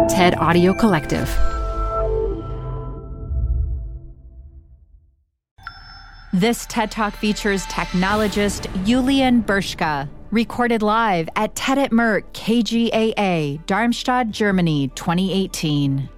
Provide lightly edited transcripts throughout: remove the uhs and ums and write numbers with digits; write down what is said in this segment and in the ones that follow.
TED Audio Collective. This TED Talk features technologist Julian Bershka, recorded live at TED at Merck KGaA, Darmstadt, Germany, 2018.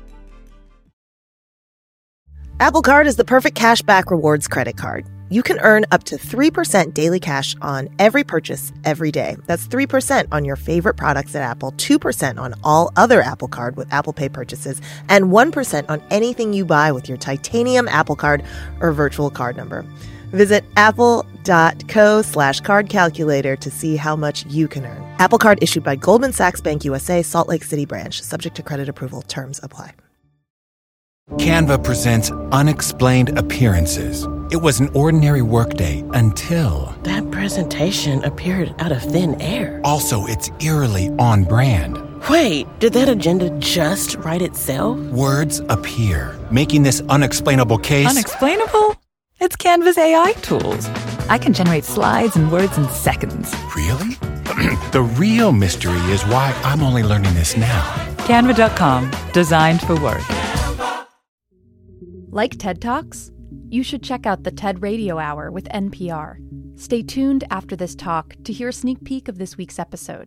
Apple Card is the perfect cashback rewards credit card. You can earn up to 3% daily cash on every purchase every day. That's 3% on your favorite products at Apple, 2% on all other Apple Card with Apple Pay purchases, and 1% on anything you buy with your titanium Apple Card or virtual card number. Visit apple.co/card calculator to see how much you can earn. Apple Card issued by Goldman Sachs Bank USA, Salt Lake City branch. Subject to credit approval. Terms apply. Canva presents Unexplained Appearances. It was an ordinary workday until... That presentation appeared out of thin air. Also, it's eerily on brand. Wait, did that agenda just write itself? Words appear, making this unexplainable case... Unexplainable? It's Canva's AI tools. I can generate slides and words in seconds. Really? The real mystery is why I'm only learning this now. Canva.com, designed for work. Like TED Talks? You should check out the TED Radio Hour with NPR. Stay tuned after this talk to hear a sneak peek of this week's episode.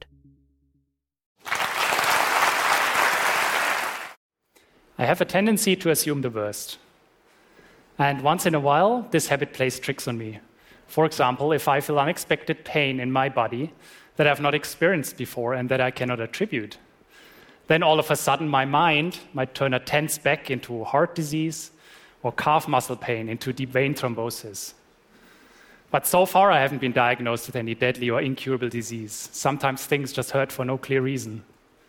I have a tendency to assume the worst. And once in a while, this habit plays tricks on me. For example, if I feel unexpected pain in my body that I've not experienced before and that I cannot attribute, then all of a sudden my mind might turn a tense back into heart disease, or calf muscle pain into deep vein thrombosis. But so far, I haven't been diagnosed with any deadly or incurable disease. Sometimes things just hurt for no clear reason.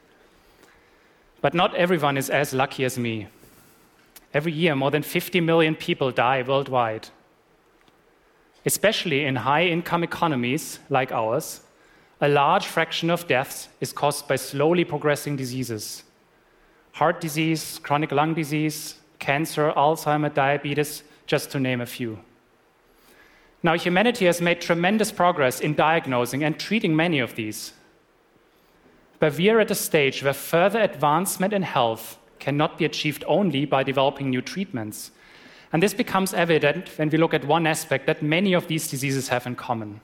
But not everyone is as lucky as me. Every year, more than 50 million people die worldwide. Especially in high-income economies like ours, a large fraction of deaths is caused by slowly progressing diseases. Heart disease, chronic lung disease, cancer, Alzheimer's, diabetes, just to name a few. Now, humanity has made tremendous progress in diagnosing and treating many of these. But we are at a stage where further advancement in health cannot be achieved only by developing new treatments. And this becomes evident when we look at one aspect that many of these diseases have in common.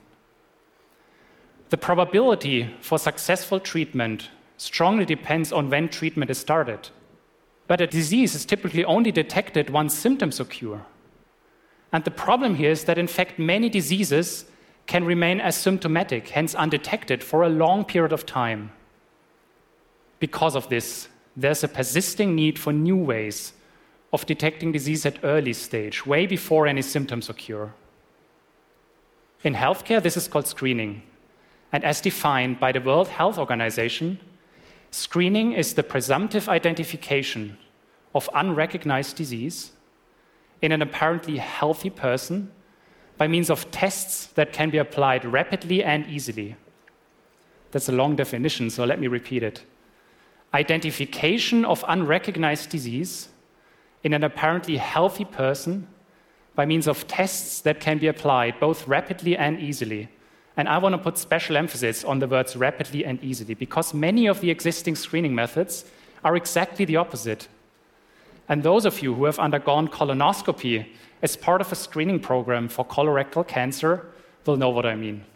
The probability for successful treatment strongly depends on when treatment is started. But a disease is typically only detected once symptoms occur. And the problem here is that, in fact, many diseases can remain asymptomatic, hence undetected, for a long period of time. Because of this, there's a persisting need for new ways of detecting disease at early stage, way before any symptoms occur. In healthcare, this is called screening. And as defined by the World Health Organization, screening is the presumptive identification of unrecognized disease in an apparently healthy person by means of tests that can be applied rapidly and easily. That's a long definition, so let me repeat it. Identification of unrecognized disease in an apparently healthy person by means of tests that can be applied both rapidly and easily. And I want to put special emphasis on the words rapidly and easily, because many of the existing screening methods are exactly the opposite. And those of you who have undergone colonoscopy as part of a screening program for colorectal cancer will know what I mean.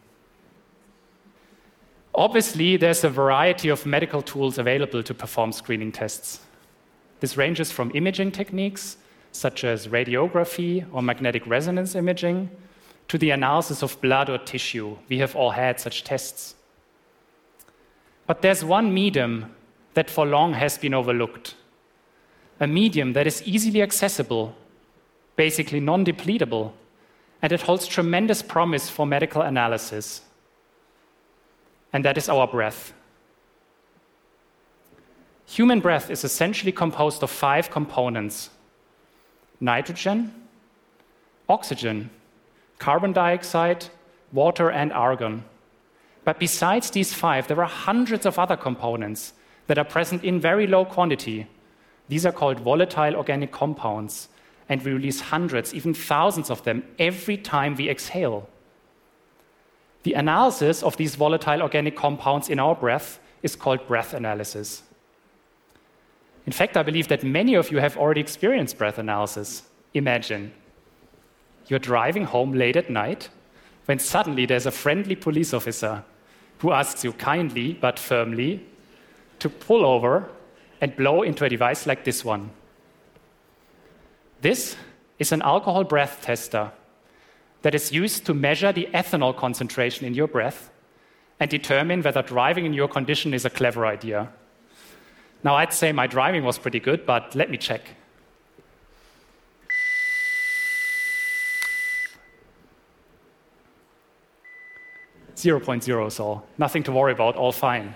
Obviously, there's a variety of medical tools available to perform screening tests. This ranges from imaging techniques, such as radiography or magnetic resonance imaging, to the analysis of blood or tissue. We have all had such tests. But there's one medium that for long has been overlooked. A medium that is easily accessible, basically non-depletable, and it holds tremendous promise for medical analysis. And that is our breath. Human breath is essentially composed of 5 components: nitrogen, oxygen, carbon dioxide, water, and argon. But besides these 5, there are hundreds of other components that are present in very low quantity. These are called volatile organic compounds, and we release hundreds, even thousands of them every time we exhale. The analysis of these volatile organic compounds in our breath is called breath analysis. In fact, I believe that many of you have already experienced breath analysis. Imagine you're driving home late at night when suddenly there's a friendly police officer who asks you kindly but firmly to pull over and blow into a device like this one. This is an alcohol breath tester that is used to measure the ethanol concentration in your breath and determine whether driving in your condition is a clever idea. Now, I'd say my driving was pretty good, but let me check. .0, so nothing to worry about, all fine.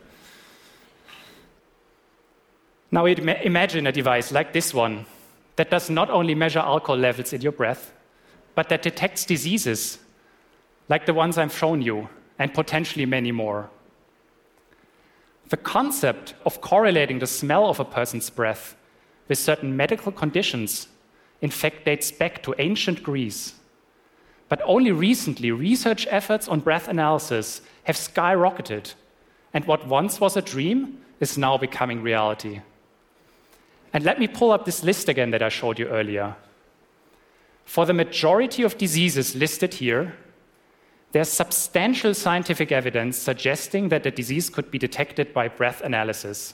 Now, imagine a device like this one that does not only measure alcohol levels in your breath, but that detects diseases like the ones I've shown you, and potentially many more. The concept of correlating the smell of a person's breath with certain medical conditions, in fact, dates back to ancient Greece. But only recently, research efforts on breath analysis have skyrocketed, and what once was a dream is now becoming reality. And let me pull up this list again that I showed you earlier. For the majority of diseases listed here, there's substantial scientific evidence suggesting that the disease could be detected by breath analysis.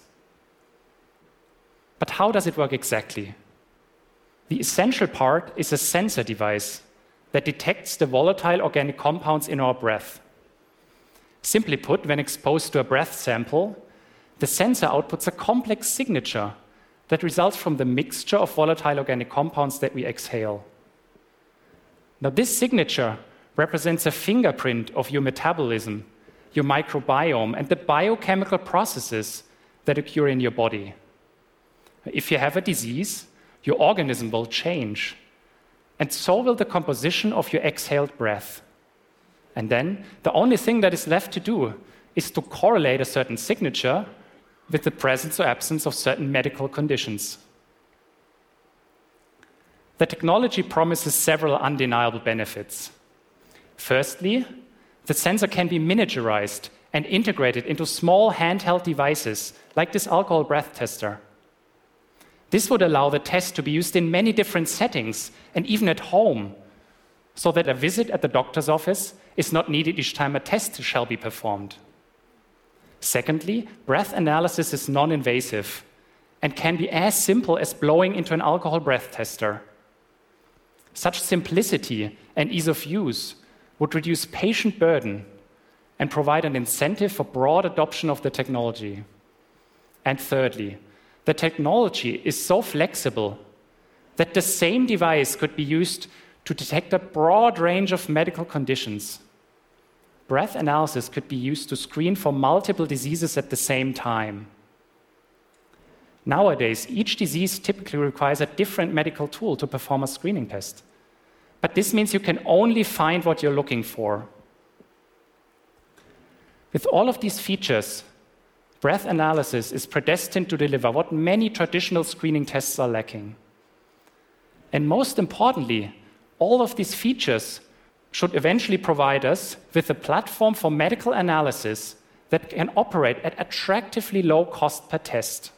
But how does it work exactly? The essential part is a sensor device that detects the volatile organic compounds in our breath. Simply put, when exposed to a breath sample, the sensor outputs a complex signature that results from the mixture of volatile organic compounds that we exhale. Now, this signature represents a fingerprint of your metabolism, your microbiome, and the biochemical processes that occur in your body. If you have a disease, your organism will change, and so will the composition of your exhaled breath. And then the only thing that is left to do is to correlate a certain signature with the presence or absence of certain medical conditions. The technology promises several undeniable benefits. Firstly, the sensor can be miniaturized and integrated into small handheld devices like this alcohol breath tester. This would allow the test to be used in many different settings and even at home, so that a visit at the doctor's office is not needed each time a test shall be performed. Secondly, breath analysis is non-invasive and can be as simple as blowing into an alcohol breath tester. Such simplicity and ease of use would reduce patient burden and provide an incentive for broad adoption of the technology. And thirdly, the technology is so flexible that the same device could be used to detect a broad range of medical conditions. Breath analysis could be used to screen for multiple diseases at the same time. Nowadays, each disease typically requires a different medical tool to perform a screening test. But this means you can only find what you're looking for. With all of these features, breath analysis is predestined to deliver what many traditional screening tests are lacking. And most importantly, all of these features should eventually provide us with a platform for medical analysis that can operate at attractively low cost per test.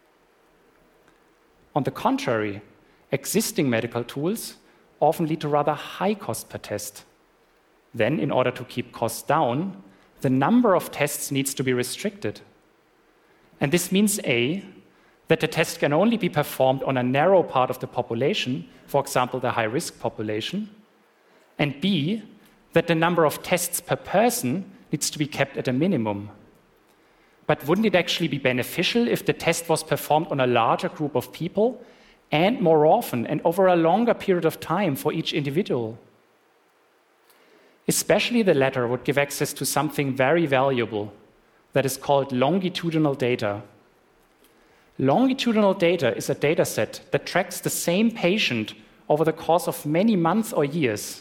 On the contrary, existing medical tools often lead to rather high cost per test. Then, in order to keep costs down, the number of tests needs to be restricted. And this means A, that the test can only be performed on a narrow part of the population, for example, the high-risk population, and B, that the number of tests per person needs to be kept at a minimum. But wouldn't it actually be beneficial if the test was performed on a larger group of people and more often and over a longer period of time for each individual? Especially the latter would give access to something very valuable that is called longitudinal data. Longitudinal data is a data set that tracks the same patient over the course of many months or years.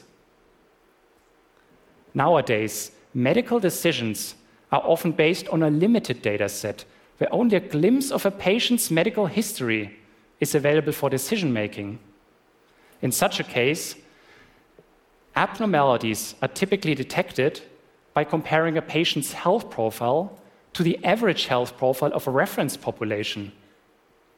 Nowadays, medical decisions are often based on a limited data set where only a glimpse of a patient's medical history is available for decision-making. In such a case, abnormalities are typically detected by comparing a patient's health profile to the average health profile of a reference population.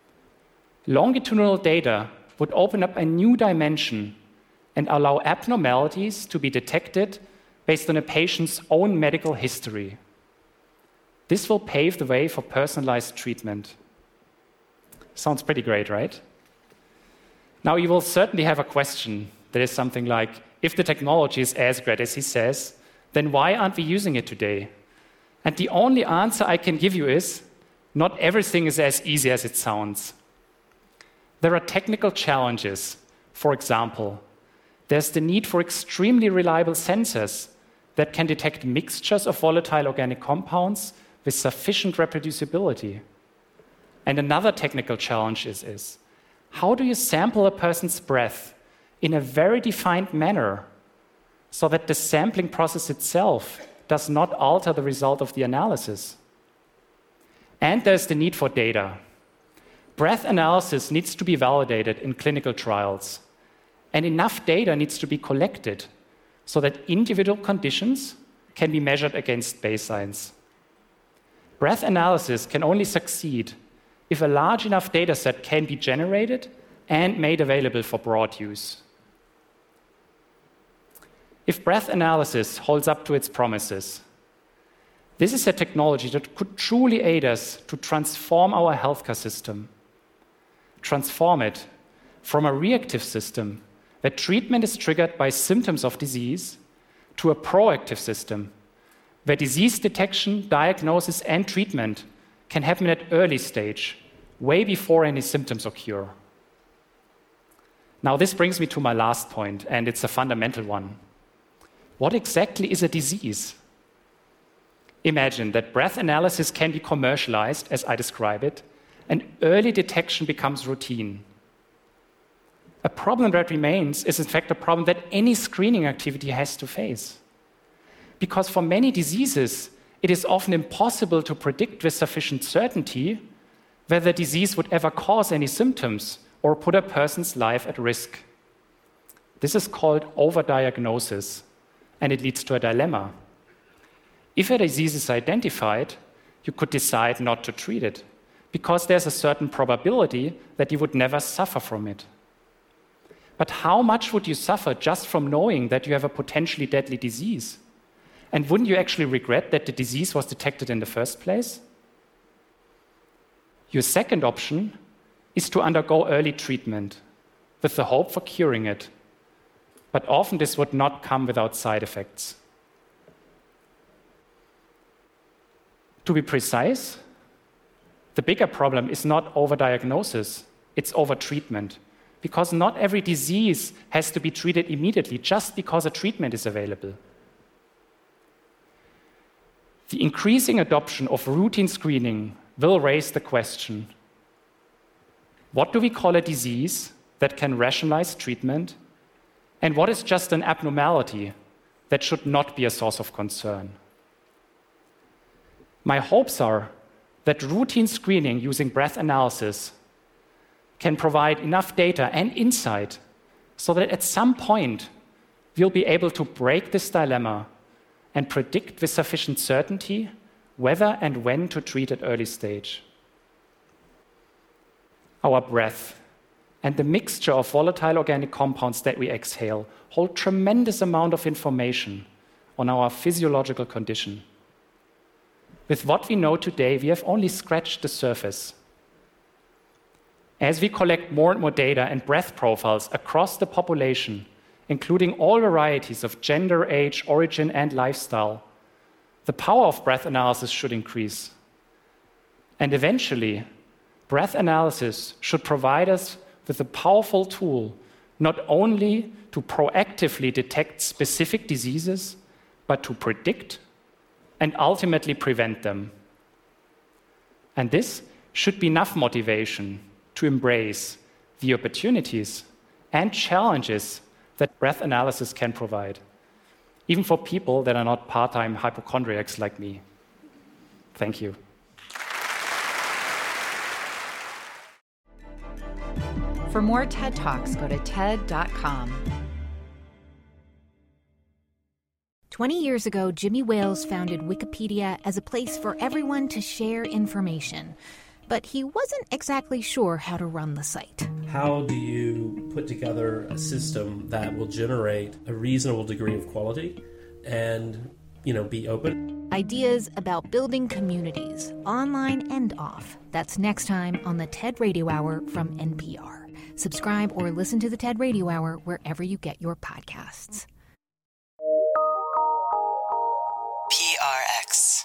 Longitudinal data would open up a new dimension and allow abnormalities to be detected based on a patient's own medical history. This will pave the way for personalized treatment. Sounds pretty great, right? Now, you will certainly have a question that is something like, if the technology is as great as he says, then why aren't we using it today? And the only answer I can give you is, not everything is as easy as it sounds. There are technical challenges. For example, there's the need for extremely reliable sensors that can detect mixtures of volatile organic compounds with sufficient reproducibility. And another technical challenge is how do you sample a person's breath in a very defined manner so that the sampling process itself does not alter the result of the analysis? And there's the need for data. Breath analysis needs to be validated in clinical trials, and enough data needs to be collected so that individual conditions can be measured against baselines. Breath analysis can only succeed if a large enough data set can be generated and made available for broad use. If breath analysis holds up to its promises, this is a technology that could truly aid us to transform our healthcare system. Transform it from a reactive system where treatment is triggered by symptoms of disease to a proactive system where disease detection, diagnosis, and treatment can happen at early stage, way before any symptoms occur. Now, this brings me to my last point, and it's a fundamental one. What exactly is a disease? Imagine that breath analysis can be commercialized, as I describe it, and early detection becomes routine. A problem that remains is, in fact, a problem that any screening activity has to face. Because for many diseases, it is often impossible to predict with sufficient certainty whether disease would ever cause any symptoms or put a person's life at risk. This is called overdiagnosis, and it leads to a dilemma. If a disease is identified, you could decide not to treat it, because there's a certain probability that you would never suffer from it. But how much would you suffer just from knowing that you have a potentially deadly disease? And wouldn't you actually regret that the disease was detected in the first place? Your second option is to undergo early treatment with the hope for curing it. But often this would not come without side effects. To be precise, the bigger problem is not overdiagnosis, it's overtreatment. Because not every disease has to be treated immediately just because a treatment is available. The increasing adoption of routine screening will raise the question, what do we call a disease that can rationalize treatment? And what is just an abnormality that should not be a source of concern? My hopes are that routine screening using breath analysis can provide enough data and insight so that at some point we'll be able to break this dilemma and predict with sufficient certainty whether and when to treat at early stage. Our breath and the mixture of volatile organic compounds that we exhale hold tremendous amount of information on our physiological condition. With what we know today, we have only scratched the surface. As we collect more and more data and breath profiles across the population, including all varieties of gender, age, origin, and lifestyle, the power of breath analysis should increase. And eventually, breath analysis should provide us with a powerful tool not only to proactively detect specific diseases, but to predict and ultimately prevent them. And this should be enough motivation to embrace the opportunities and challenges that breath analysis can provide, even for people that are not part-time hypochondriacs like me. Thank you. For more TED Talks, go to TED.com. 20 years ago, Jimmy Wales founded Wikipedia as a place for everyone to share information. but he wasn't exactly sure how to run the site. How do you put together a system that will generate a reasonable degree of quality and, be open? Ideas about building communities, online and off. That's next time on the TED Radio Hour from NPR. Subscribe or listen to the TED Radio Hour wherever you get your podcasts. PRX.